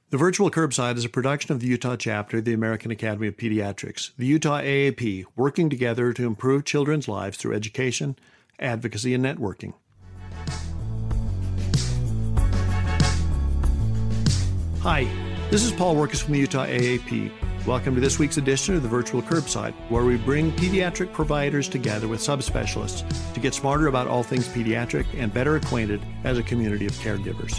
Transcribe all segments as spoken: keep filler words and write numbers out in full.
The Virtual Curbside is a production of the Utah chapter of the American Academy of Pediatrics, the Utah A A P, working together to improve children's lives through education, advocacy, and networking. Hi, this is Paul Workus from the Utah A A P. Welcome to this week's edition of the Virtual Curbside, where we bring pediatric providers together with subspecialists to get smarter about all things pediatric and better acquainted as a community of caregivers.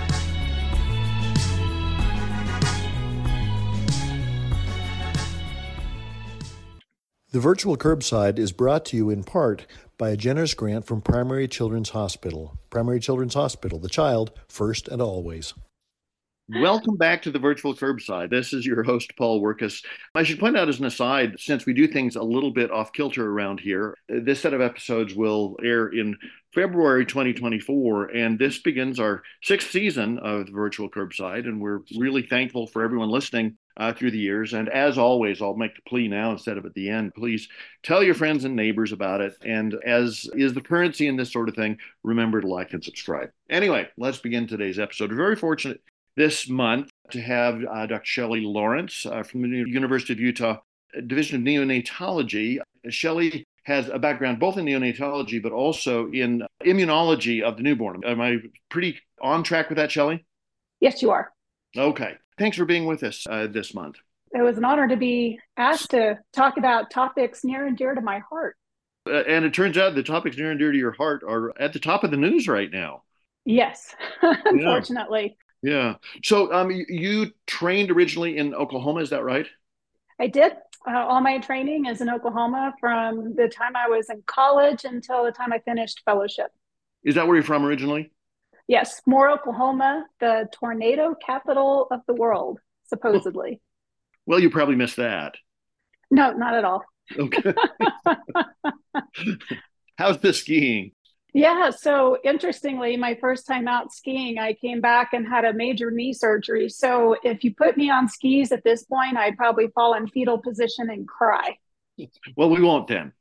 The Virtual Curbside is brought to you in part by a generous grant from Primary Children's Hospital. Primary Children's Hospital, the child first and always. Welcome back to the Virtual Curbside. This is your host, Paul Workus. I should point out as an aside, since we do things a little bit off kilter around here, this set of episodes will air in February twenty twenty-four, and this begins our sixth season of the Virtual Curbside, and we're really thankful for everyone listening uh, through the years. And as always, I'll make the plea now instead of at the end. Please tell your friends and neighbors about it, and as is the currency in this sort of thing, remember to like and subscribe. Anyway, let's begin today's episode. We're very fortunate this month to have uh, Doctor Shelley Lawrence uh, from the University of Utah Division of Neonatology. Shelley has a background both in neonatology but also in immunology of the newborn. Am I pretty on track with that, Shelley? Yes, you are. Okay. Thanks for being with us uh, this month. It was an honor to be asked to talk about topics near and dear to my heart. Uh, and it turns out the topics near and dear to your heart are at the top of the news right now. Yes, unfortunately. Yeah. yeah. So um, you, you trained originally in Oklahoma, is that right? I did. Uh, all my training is in Oklahoma from the time I was in college until the time I finished fellowship. Is that where you're from originally? Yes, Moore, Oklahoma, the tornado capital of the world, supposedly. Well, you probably missed that. No, not at all. Okay. How's the skiing? Yeah, so interestingly, my first time out skiing, I came back and had a major knee surgery. So if you put me on skis at this point, I'd probably fall in fetal position and cry. Well, we won't then.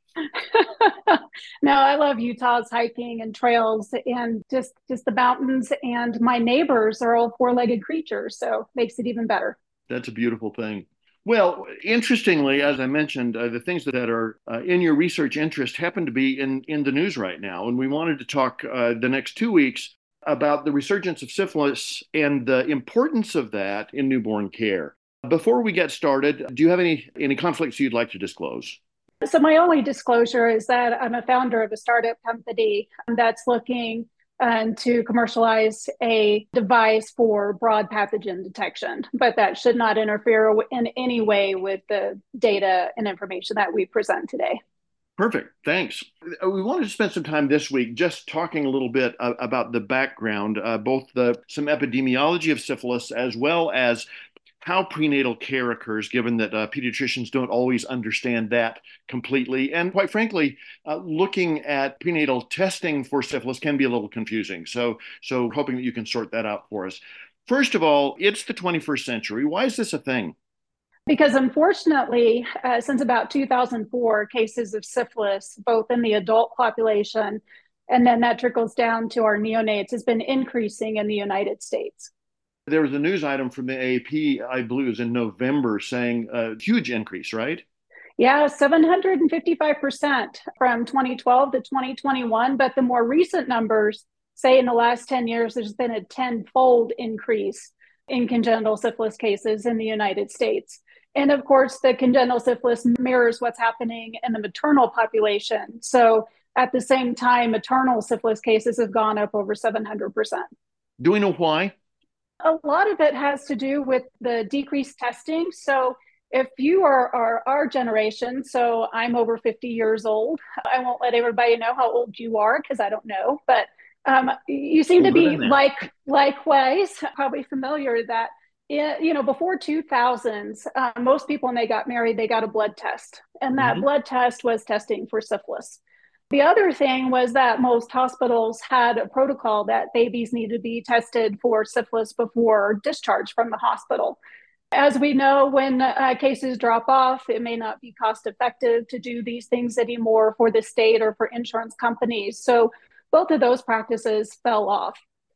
No, I love Utah's hiking and trails and just, just the mountains. And my neighbors are all four-legged creatures, so makes it even better. That's a beautiful thing. Well, interestingly, as I mentioned, uh, the things that are uh, in your research interest happen to be in, in the news right now. And we wanted to talk uh, the next two weeks about the resurgence of syphilis and the importance of that in newborn care. Before we get started, do you have any, any conflicts you'd like to disclose? So my only disclosure is that I'm a founder of a startup company that's looking and to commercialize a device for broad pathogen detection, but that should not interfere in any way with the data and information that we present today. Perfect. Thanks. We wanted to spend some time this week just talking a little bit uh, about the background, uh, both the some epidemiology of syphilis as well as how prenatal care occurs, given that uh, pediatricians don't always understand that completely. And quite frankly, uh, looking at prenatal testing for syphilis can be a little confusing. So, so hoping that you can sort that out for us. First of all, it's the twenty-first century. Why is this a thing? Because unfortunately, uh, since about two thousand four, cases of syphilis, both in the adult population, and then that trickles down to our neonates, has been increasing in the United States. There was a news item from the A A P, I believe it was in November, saying a huge increase, right? Yeah, seven hundred fifty-five percent from twenty twelve to twenty twenty-one. But the more recent numbers say in the last ten years, there's been a tenfold increase in congenital syphilis cases in the United States. And of course, the congenital syphilis mirrors what's happening in the maternal population. So at the same time, maternal syphilis cases have gone up over seven hundred percent. Do we know why? A lot of it has to do with the decreased testing. So if you are, are our generation, so I'm over fifty years old, I won't let everybody know how old you are because I don't know, but um, you seem to be like likewise probably familiar that, you know, before two thousands, uh, most people when they got married, they got a blood test, and that mm-hmm. blood test was testing for syphilis. The other thing was that most hospitals had a protocol that babies need to be tested for syphilis before discharge from the hospital. As we know, when uh, cases drop off, it may not be cost effective to do these things anymore for the state or for insurance companies. So both of those practices fell off.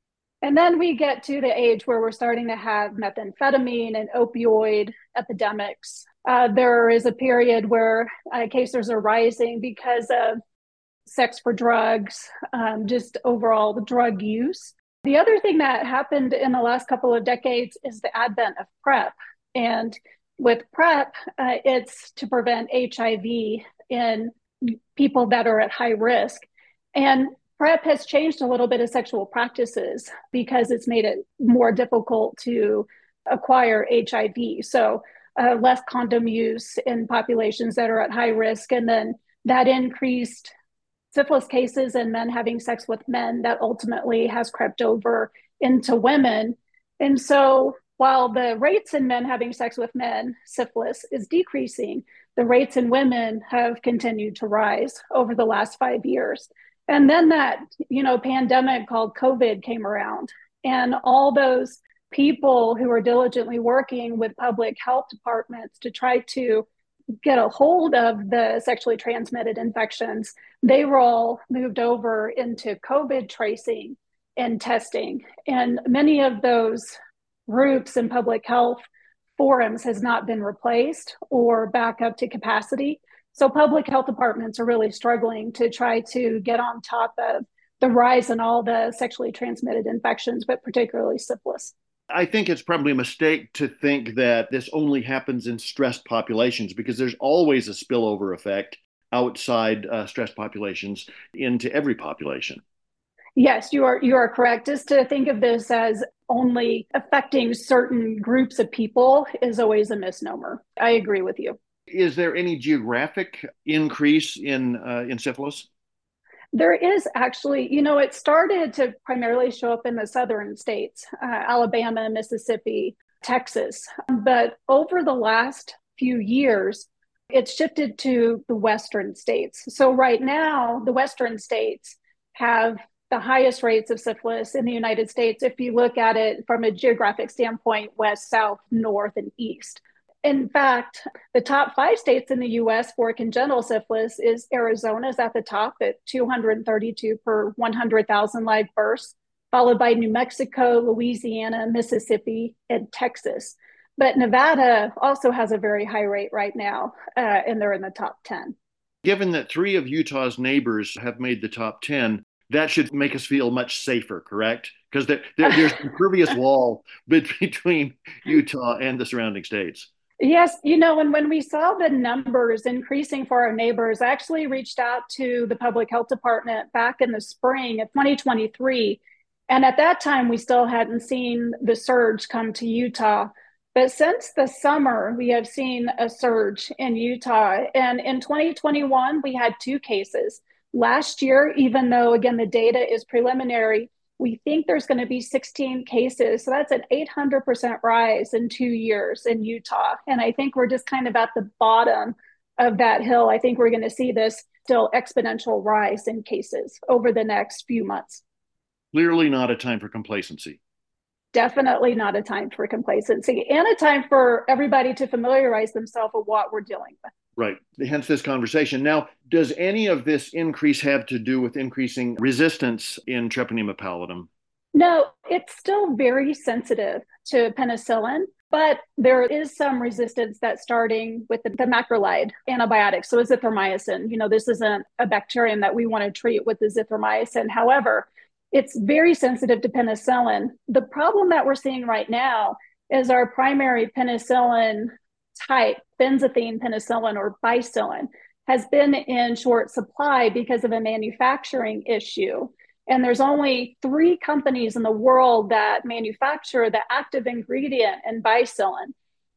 And then we get to the age where we're starting to have methamphetamine and opioid epidemics. Uh, there is a period where uh, cases are rising because of sex for drugs, um, just overall the drug use. The other thing that happened in the last couple of decades is the advent of PrEP. And with PrEP, uh, it's to prevent H I V in people that are at high risk. And PrEP has changed a little bit of sexual practices because it's made it more difficult to acquire H I V. So uh, less condom use in populations that are at high risk. And then that increased syphilis cases and men having sex with men that ultimately has crept over into women. And so while the rates in men having sex with men, syphilis, is decreasing, the rates in women have continued to rise over the last five years. And then that, you know, pandemic called COVID came around, and all those people who are diligently working with public health departments to try to get a hold of the sexually transmitted infections, they were all moved over into COVID tracing and testing. And many of those groups and public health forums has not been replaced or back up to capacity. So public health departments are really struggling to try to get on top of the rise in all the sexually transmitted infections, but particularly syphilis. I think it's probably a mistake to think that this only happens in stressed populations, because there's always a spillover effect outside uh, stressed populations into every population. Yes, you are you are correct. Just to think of this as only affecting certain groups of people is always a misnomer. I agree with you. Is there any geographic increase in uh, in syphilis? There is actually, you know, it started to primarily show up in the southern states, uh, Alabama, Mississippi, Texas. But over the last few years, it's shifted to the western states. So right now, the western states have the highest rates of syphilis in the United States if you look at it from a geographic standpoint, west, south, north, and east. In fact, the top five states in the U S for congenital syphilis is Arizona's at the top at two hundred thirty-two per one hundred thousand live births, followed by New Mexico, Louisiana, Mississippi, and Texas. But Nevada also has a very high rate right now, uh, and they're in the top ten. Given that three of Utah's neighbors have made the top ten, that should make us feel much safer, correct? Because there, there, there's an impervious wall between Utah and the surrounding states. Yes, you know, and when we saw the numbers increasing for our neighbors, I actually reached out to the public health department back in the spring of twenty twenty-three. And at that time, we still hadn't seen the surge come to Utah. But since the summer, we have seen a surge in Utah. And in twenty twenty-one, we had two cases. Last year, even though, again, the data is preliminary, we think there's going to be sixteen cases. So that's an eight hundred percent rise in two years in Utah. And I think we're just kind of at the bottom of that hill. I think we're going to see this still exponential rise in cases over the next few months. Clearly not a time for complacency. Definitely not a time for complacency, and a time for everybody to familiarize themselves with what we're dealing with. Right. Hence this conversation. Now, does any of this increase have to do with increasing resistance in Treponema pallidum? No, it's still very sensitive to penicillin, but there is some resistance that's starting with the, the macrolide antibiotics. So azithromycin, you know, this isn't a bacterium that we want to treat with azithromycin. However, it's very sensitive to penicillin. The problem that we're seeing right now is our primary penicillin type, benzathine penicillin or bicillin, has been in short supply because of a manufacturing issue. And there's only three companies in the world that manufacture the active ingredient in bicillin.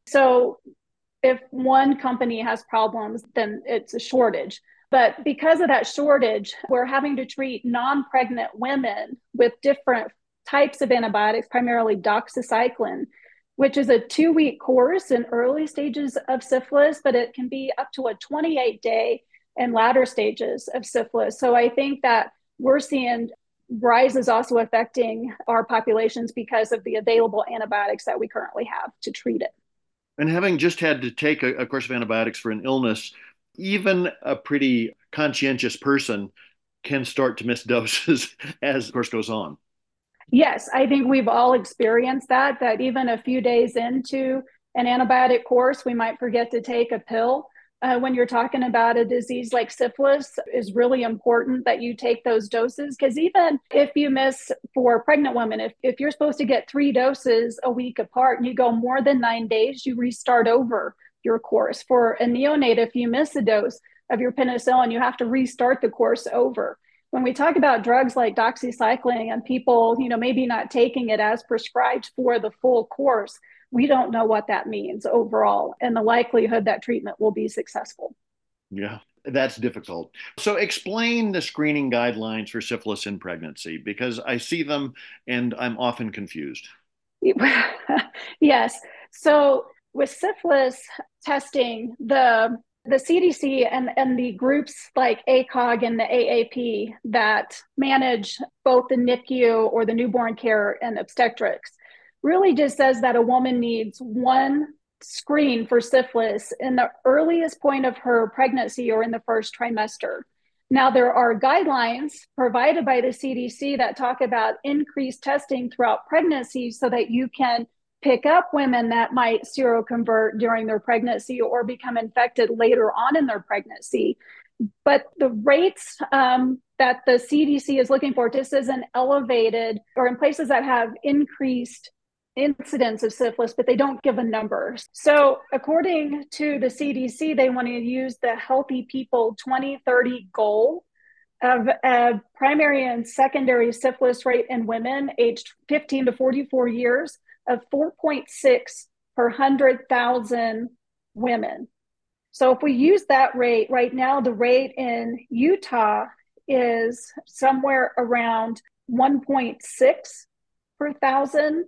So if one company has problems, then it's a shortage. But because of that shortage, we're having to treat non-pregnant women with different types of antibiotics, primarily doxycycline, which is a two-week course in early stages of syphilis, but it can be up to a twenty-eight day in latter stages of syphilis. So I think that we're seeing rises also affecting our populations because of the available antibiotics that we currently have to treat it. And having just had to take a, a course of antibiotics for an illness, even a pretty conscientious person can start to miss doses as the course goes on. Yes, I think we've all experienced that, that even a few days into an antibiotic course, we might forget to take a pill. Uh, when you're talking about a disease like syphilis, is really important that you take those doses, because even if you miss, for pregnant women, if, if you're supposed to get three doses a week apart and you go more than nine days, you restart over your course. For a neonate, if you miss a dose of your penicillin, you have to restart the course over. When we talk about drugs like doxycycline and people, you know, maybe not taking it as prescribed for the full course, we don't know what that means overall and the likelihood that treatment will be successful. Yeah, that's difficult. So explain the screening guidelines for syphilis in pregnancy, because I see them and I'm often confused. Yes. So with syphilis testing, the the C D C and, and the groups like A C O G and the A A P that manage both the N I C U or the newborn care and obstetrics really just says that a woman needs one screen for syphilis in the earliest point of her pregnancy or in the first trimester. Now, there are guidelines provided by the C D C that talk about increased testing throughout pregnancy so that you can pick up women that might seroconvert during their pregnancy or become infected later on in their pregnancy. But the rates um, that the C D C is looking for just isn't elevated, or in places that have increased incidence of syphilis, but they don't give a number. So according to the C D C, they want to use the Healthy People twenty thirty goal of a primary and secondary syphilis rate in women aged fifteen to forty-four years of four point six per one hundred thousand women. So if we use that rate, right now the rate in Utah is somewhere around one point six per thousand.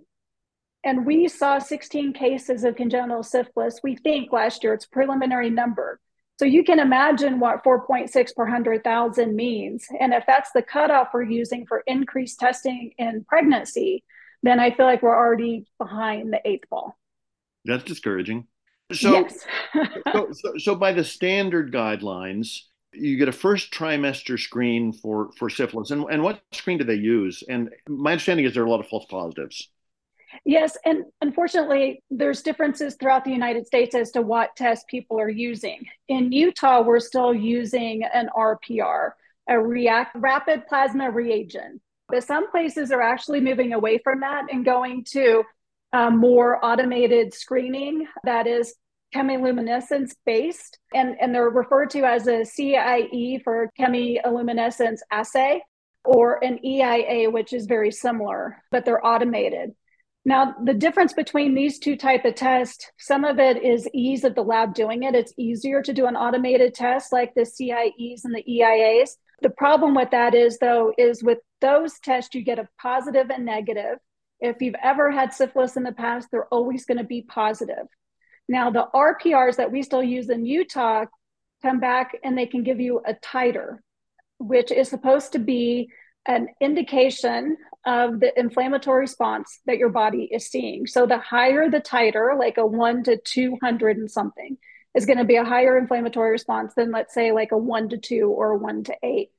And we saw sixteen cases of congenital syphilis, we think, last year. It's a preliminary number. So you can imagine what four point six per one hundred thousand means. And if that's the cutoff we're using for increased testing in pregnancy, then I feel like we're already behind the eighth ball. That's discouraging. So, yes. so, so, so by the standard guidelines, you get a first trimester screen for, for syphilis. And, and what screen do they use? And my understanding is there are a lot of false positives. Yes, and unfortunately, there's differences throughout the United States as to what tests people are using. In Utah, we're still using an R P R, a react, rapid plasma reagent. But some places are actually moving away from that and going to um, more automated screening that is chemiluminescence based, and, and they're referred to as a C I E for chemiluminescence assay, or an E I A, which is very similar, but they're automated. Now, the difference between these two types of tests, some of it is ease of the lab doing it. It's easier to do an automated test like the C I Es and the E I As. The problem with that is, though, is with those tests, you get a positive and negative. If you've ever had syphilis in the past, they're always going to be positive. Now, the R P Rs that we still use in Utah come back and they can give you a titer, which is supposed to be an indication of the inflammatory response that your body is seeing. So the higher the titer, like a one to two hundred and something, is going to be a higher inflammatory response than, let's say, like a one to two or a one to eight.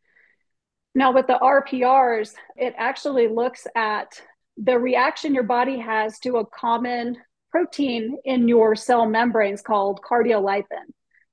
Now with the R P Rs, it actually looks at the reaction your body has to a common protein in your cell membranes called cardiolipin.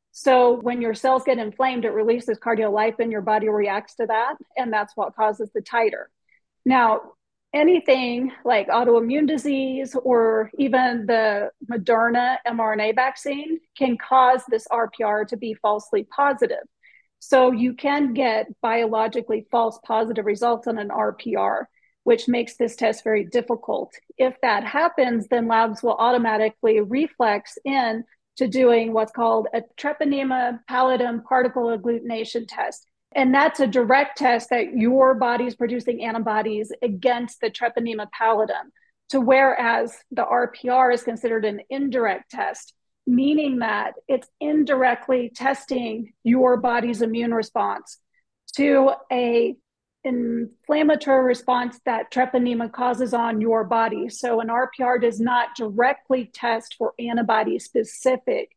So when your cells get inflamed, it releases cardiolipin, your body reacts to that, and that's what causes the titer. Now, anything like autoimmune disease or even the Moderna mRNA vaccine can cause this R P R to be falsely positive. So you can get biologically false positive results on an R P R, which makes this test very difficult. If that happens, then labs will automatically reflex in to doing what's called a treponema pallidum particle agglutination test. And that's a direct test that your body is producing antibodies against the treponema pallidum, to whereas the R P R is considered an indirect test, meaning that it's indirectly testing your body's immune response to a inflammatory response that treponema causes on your body. So an R P R does not directly test for antibodies specific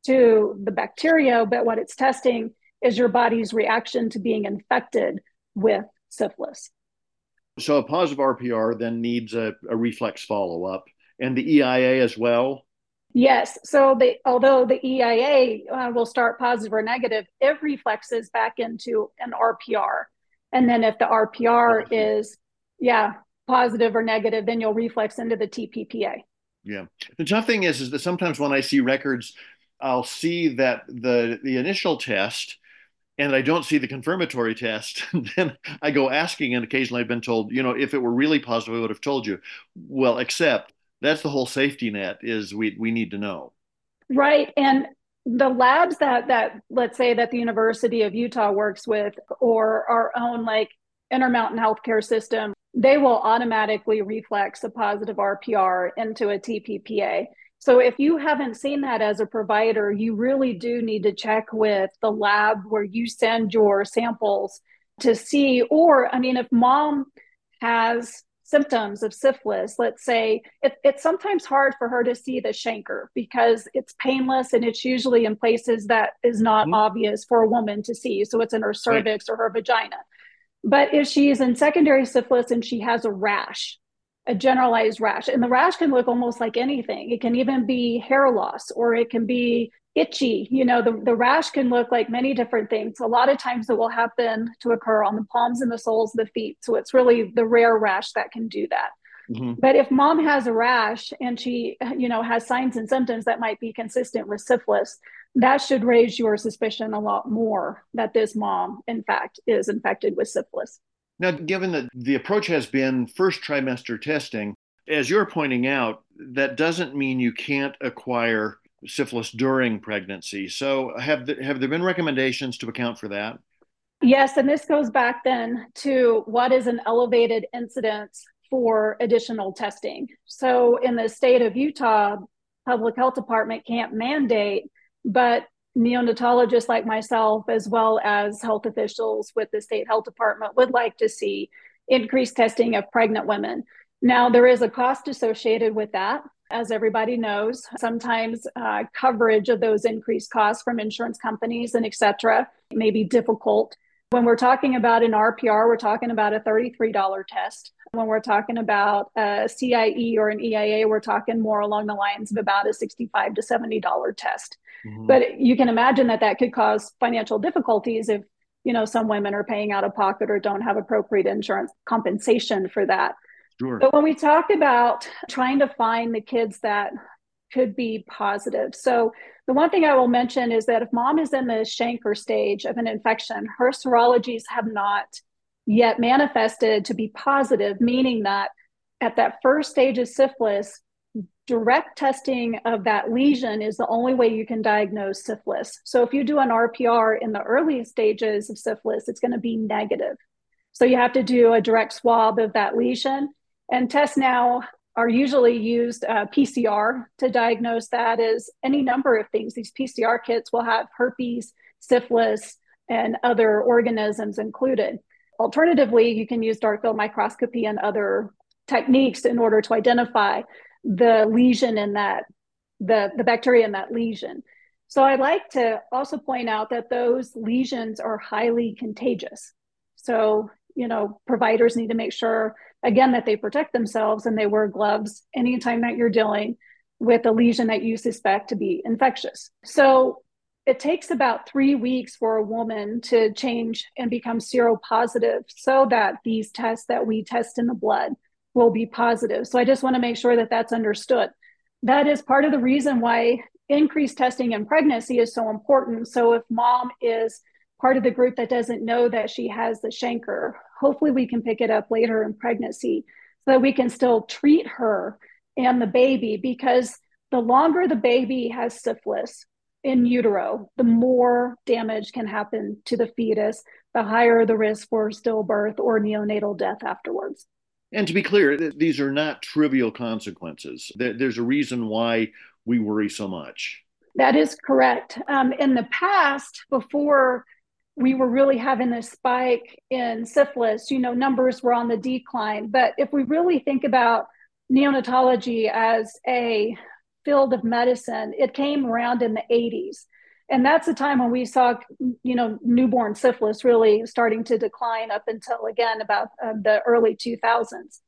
to the bacteria, but what it's testing is your body's reaction to being infected with syphilis. So a positive R P R then needs a, a reflex follow-up, and the E I A as well. Yes. So the although the E I A uh, will start positive or negative, it reflexes back into an R P R. And then if the R P R is, yeah, positive or negative, then you'll reflex into the T P P A. Yeah. The tough thing is, is that sometimes when I see records, I'll see that the the initial test and I don't see the confirmatory test. Then I go asking, and occasionally I've been told, you know, if it were really positive, I would have told you. Well, except that's the whole safety net is we we need to know. Right. And the labs that that let's say that the University of Utah works with, or our own like Intermountain Healthcare System, they will automatically reflex a positive R P R into a T P P A. So if you haven't seen that as a provider, you really do need to check with the lab where you send your samples to see, or I mean, if mom has symptoms of syphilis, let's say, it, it's sometimes hard for her to see the chancre because it's painless and it's usually in places that is not Mm-hmm. obvious for a woman to see. So it's in her Right. cervix or her vagina. But if she's in secondary syphilis and she has a rash, a generalized rash, and the rash can look almost like anything. It can even be hair loss, or it can be itchy. You know, the, the rash can look like many different things. A lot of times it will happen to occur on the palms and the soles of the feet. So it's really the rare rash that can do that. Mm-hmm. But if mom has a rash and she, you know, has signs and symptoms that might be consistent with syphilis, that should raise your suspicion a lot more that this mom, in fact, is infected with syphilis. Now, given that the approach has been first trimester testing, as you're pointing out, that doesn't mean you can't acquire syphilis during pregnancy. So have, the, have there been recommendations to account for that? Yes, and this goes back then to what is an elevated incidence for additional testing. So in the state of Utah, public health department can't mandate, but neonatologists like myself, as well as health officials with the state health department, would like to see increased testing of pregnant women. Now, there is a cost associated with that. As everybody knows, sometimes uh, coverage of those increased costs from insurance companies and et cetera may be difficult. When we're talking about an R P R, we're talking about a thirty-three dollars test. When we're talking about a C I E or an E I A, we're talking more along the lines of about a sixty-five to seventy dollars test. Mm-hmm. But you can imagine that that could cause financial difficulties if, you know, some women are paying out of pocket or don't have appropriate insurance compensation for that. Sure. But when we talk about trying to find the kids that could be positive. So the one thing I will mention is that if mom is in the chancre stage of an infection, her serologies have not yet manifested to be positive, meaning that at that first stage of syphilis, direct testing of that lesion is the only way you can diagnose syphilis. So if you do an R P R in the early stages of syphilis, it's going to be negative. So you have to do a direct swab of that lesion, and tests now are usually used uh, P C R to diagnose that as any number of things. These P C R kits will have herpes, syphilis, and other organisms included. Alternatively, you can use dark field microscopy and other techniques in order to identify the lesion in that, the, the bacteria in that lesion. So I'd like to also point out that those lesions are highly contagious. So, you know, providers need to make sure, again, that they protect themselves and they wear gloves anytime that you're dealing with a lesion that you suspect to be infectious. So it takes about three weeks for a woman to change and become seropositive so that these tests that we test in the blood will be positive. So I just want to make sure that that's understood. That is part of the reason why increased testing in pregnancy is so important. So if mom is part of the group that doesn't know that she has the chancre, hopefully we can pick it up later in pregnancy so that we can still treat her and the baby, because the longer the baby has syphilis in utero, the more damage can happen to the fetus, the higher the risk for stillbirth or neonatal death afterwards. And to be clear, th- these are not trivial consequences. There- there's a reason why we worry so much. That is correct. Um, in the past, before we were really having this spike in syphilis, you know, numbers were on the decline. But if we really think about neonatology as a field of medicine, it came around in the eighties. And that's the time when we saw, you know, newborn syphilis really starting to decline up until, again, about uh, the early two thousands.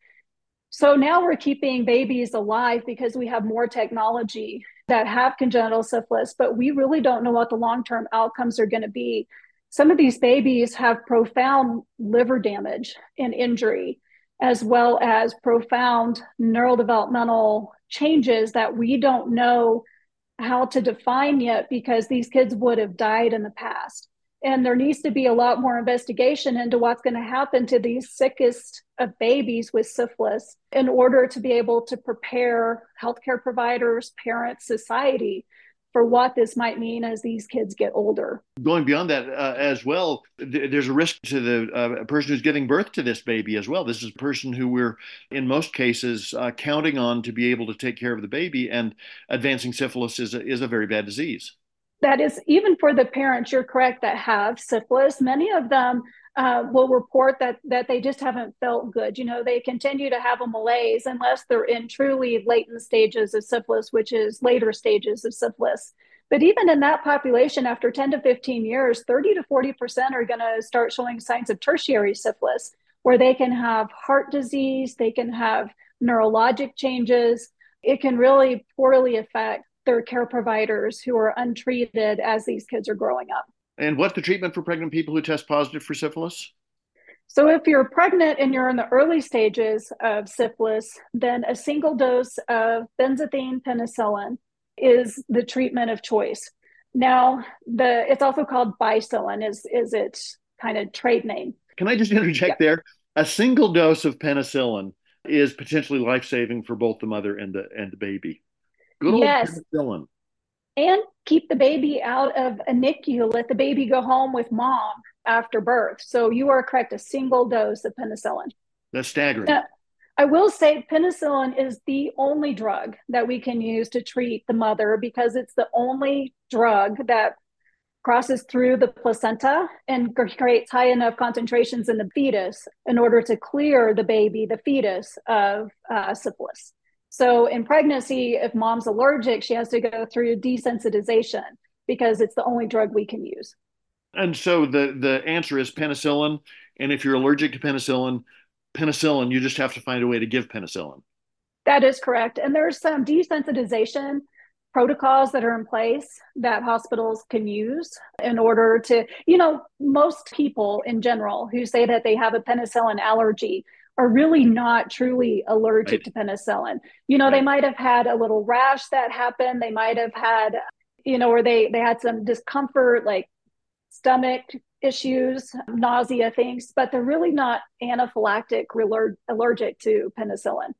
So now we're keeping babies alive because we have more technology that have congenital syphilis, but we really don't know what the long-term outcomes are going to be. Some of these babies have profound liver damage and injury, as well as profound neurodevelopmental changes that we don't know how to define yet because these kids would have died in the past. And there needs to be a lot more investigation into what's going to happen to these sickest of babies with syphilis in order to be able to prepare healthcare providers, parents, society for what this might mean as these kids get older. Going beyond that uh, as well, th- there's a risk to the uh, person who's giving birth to this baby as well. This is a person who we're, in most cases, uh, counting on to be able to take care of the baby, and advancing syphilis is a, is a very bad disease. That is, even for the parents, you're correct, that have syphilis, many of them uh, will report that that they just haven't felt good. You know, they continue to have a malaise unless they're in truly latent stages of syphilis, which is later stages of syphilis. But even in that population, after ten to fifteen years, thirty to forty percent are going to start showing signs of tertiary syphilis, where they can have heart disease, they can have neurologic changes. It can really poorly affect their care providers who are untreated as these kids are growing up. And what's the treatment for pregnant people who test positive for syphilis? So if you're pregnant and you're in the early stages of syphilis, then a single dose of benzathine penicillin is the treatment of choice. Now, the it's also called Bicillin, is, is its kind of trade name. Can I just interject yeah. there? A single dose of penicillin is potentially life-saving for both the mother and the and the baby. Good old yes. penicillin. And keep the baby out of a N I C U. Let the baby go home with mom after birth. So you are correct, a single dose of penicillin. That's staggering. Now, I will say penicillin is the only drug that we can use to treat the mother because it's the only drug that crosses through the placenta and creates high enough concentrations in the fetus in order to clear the baby, the fetus, of uh, syphilis. So in pregnancy, if mom's allergic, she has to go through desensitization because it's the only drug we can use. And so the, the answer is penicillin. And if you're allergic to penicillin, penicillin, you just have to find a way to give penicillin. That is correct. And there's some desensitization protocols that are in place that hospitals can use in order to, you know, most people in general who say that they have a penicillin allergy are really not truly allergic right. to penicillin. You know, right. they might have had a little rash that happened. They might have had, you know, or they, they had some discomfort, like stomach issues, nausea things, but they're really not anaphylactic or allergic to penicillin.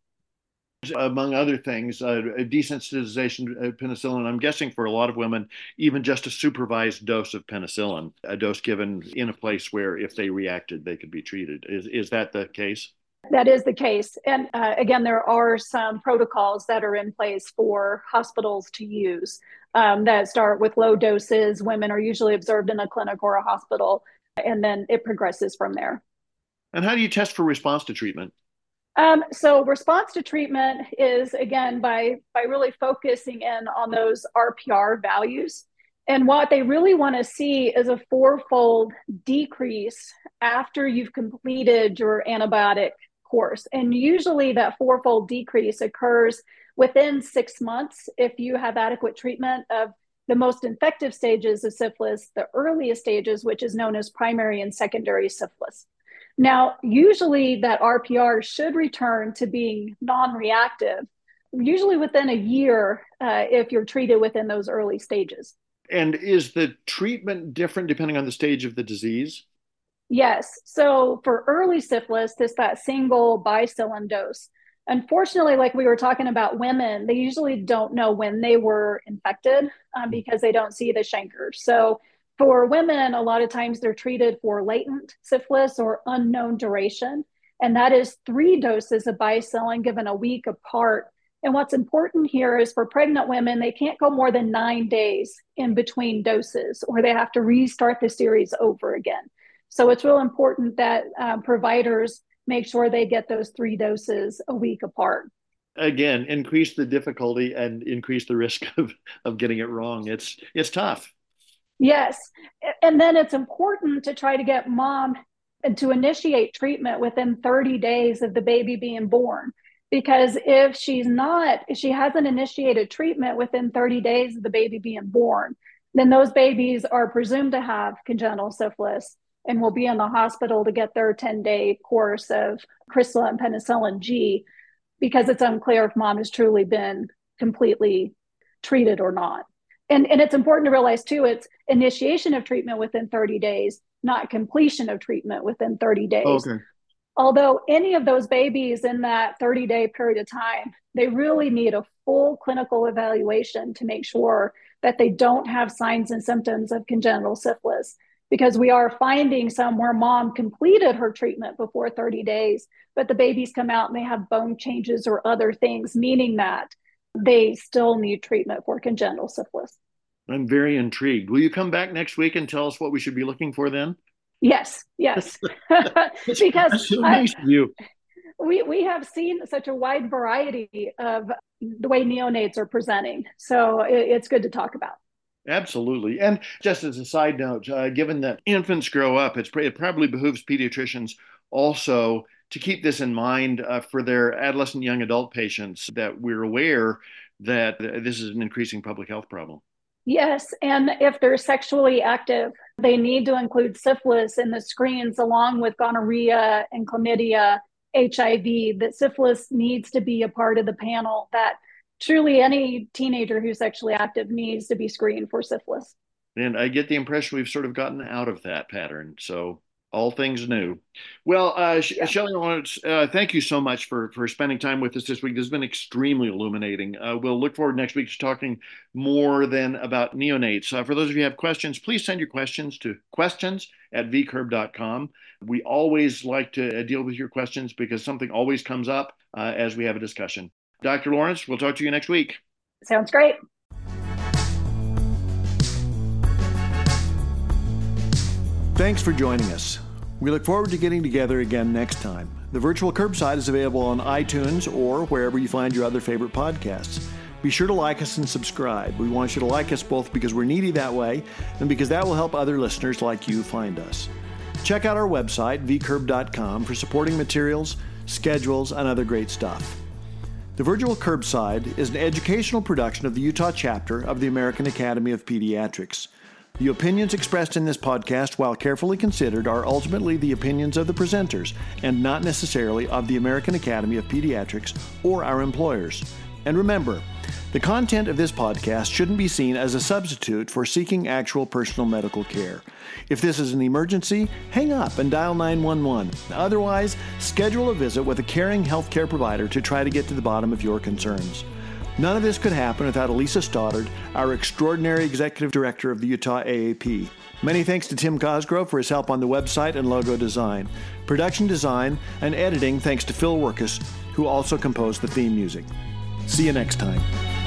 Among other things, uh, desensitization of penicillin, I'm guessing for a lot of women, even just a supervised dose of penicillin, a dose given in a place where if they reacted, they could be treated. Is, is that the case? That is the case. And uh, again, there are some protocols that are in place for hospitals to use um, that start with low doses. Women are usually observed in a clinic or a hospital, and then it progresses from there. And how do you test for response to treatment? Um, so response to treatment is, again, by, by really focusing in on those R P R values. And what they really want to see is a fourfold decrease after you've completed your antibiotic course. And usually that fourfold decrease occurs within six months if you have adequate treatment of the most infective stages of syphilis, the earliest stages, which is known as primary and secondary syphilis. Now, usually that R P R should return to being non-reactive, usually within a year uh, if you're treated within those early stages. And is the treatment different depending on the stage of the disease? Yes. So for early syphilis, this that single Bicillin dose. Unfortunately, like we were talking about women, they usually don't know when they were infected um, because they don't see the chancres. So for women, a lot of times they're treated for latent syphilis or unknown duration. And that is three doses of Bicillin given a week apart. And what's important here is for pregnant women, they can't go more than nine days in between doses, or they have to restart the series over again. So it's real important that um, providers make sure they get those three doses a week apart. Again, increase the difficulty and increase the risk of, of getting it wrong. It's, it's tough. Yes. And then it's important to try to get mom to initiate treatment within thirty days of the baby being born. Because if she's not, if she hasn't initiated treatment within thirty days of the baby being born, then those babies are presumed to have congenital syphilis and will be in the hospital to get their ten-day course of Crysvita and penicillin G, because it's unclear if mom has truly been completely treated or not. And, and it's important to realize, too, it's initiation of treatment within thirty days, not completion of treatment within thirty days. Okay. Although any of those babies in that thirty-day period of time, they really need a full clinical evaluation to make sure that they don't have signs and symptoms of congenital syphilis, because we are finding some where mom completed her treatment before thirty days, but the babies come out and they have bone changes or other things, meaning that they still need treatment for congenital syphilis. I'm very intrigued. Will you come back next week and tell us what we should be looking for then? Yes, yes. Because that's so nice of you. We, we have seen such a wide variety of the way neonates are presenting. So it, it's good to talk about. Absolutely. And just as a side note, uh, given that infants grow up, it's, it probably behooves pediatricians also to keep this in mind uh, for their adolescent young adult patients, that we're aware that this is an increasing public health problem. Yes. And if they're sexually active, they need to include syphilis in the screens along with gonorrhea and chlamydia, H I V. That syphilis needs to be a part of the panel, that truly any teenager who's sexually active needs to be screened for syphilis. And I get the impression we've sort of gotten out of that pattern. So all things new. Well, uh, yeah. Shelley, I want to uh, thank you so much for, for spending time with us this week. This has been extremely illuminating. Uh, we'll look forward next week to talking more then about neonates. Uh, for those of you who have questions, please send your questions to questions at v curb dot com. We always like to uh, deal with your questions because something always comes up uh, as we have a discussion. Doctor Lawrence, we'll talk to you next week. Sounds great. Thanks for joining us. We look forward to getting together again next time. The Virtual Curbside is available on iTunes or wherever you find your other favorite podcasts. Be sure to like us and subscribe. We want you to like us both because we're needy that way and because that will help other listeners like you find us. Check out our website, v curb dot com, for supporting materials, schedules, and other great stuff. The Virtual Curbside is an educational production of the Utah chapter of the American Academy of Pediatrics. The opinions expressed in this podcast, while carefully considered, are ultimately the opinions of the presenters and not necessarily of the American Academy of Pediatrics or our employers. And remember, the content of this podcast shouldn't be seen as a substitute for seeking actual personal medical care. If this is an emergency, hang up and dial nine one one. Otherwise, schedule a visit with a caring healthcare provider to try to get to the bottom of your concerns. None of this could happen without Elisa Stoddard, our extraordinary executive director of the Utah A A P. Many thanks to Tim Cosgrove for his help on the website and logo design. Production design and editing thanks to Phil Workus, who also composed the theme music. See you next time.